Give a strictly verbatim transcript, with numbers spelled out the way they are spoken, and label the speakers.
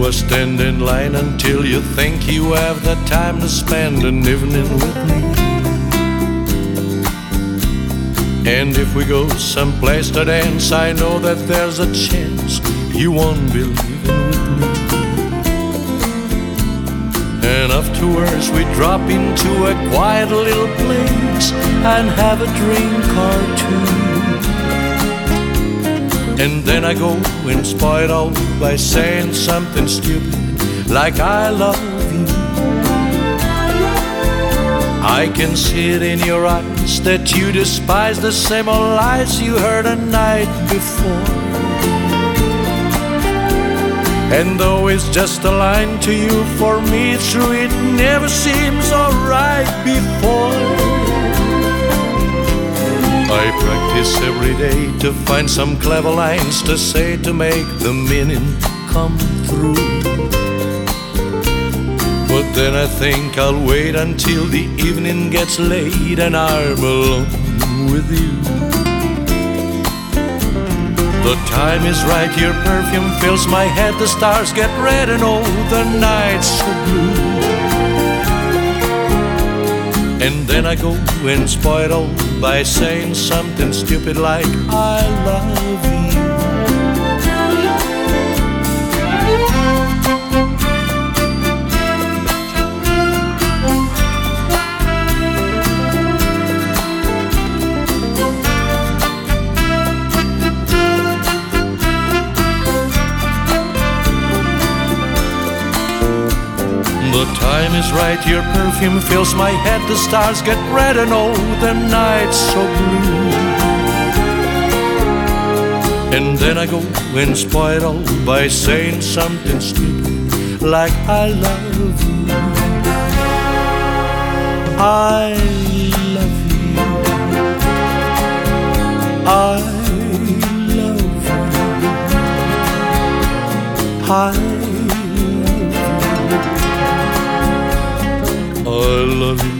Speaker 1: Never stand in line until you think you have the time to spend an evening with me. And if we go someplace to dance, I know that there's a chance you won't be leaving with me. And afterwards we drop into a quiet little place and have a drink or two. And then I go and spoil it all by saying something stupid like I love you. I can see it in your eyes that you despise the same old lies you heard a night before. And though it's just a line to you, for me it's true, it never seems alright before. I practice every day to find some clever lines to say to make the meaning come through. But then I think I'll wait until the evening gets late and I'm alone with you. The time is right, your perfume fills my head, the stars get red and oh, the night's so blue. And then I go and spoil it all by saying something stupid like I love you. The time is right, your perfume fills my head, the stars get red and oh, the night's so blue. And then I go and spoil it all by saying something stupid like I love you. I love you. I love you. I I love you.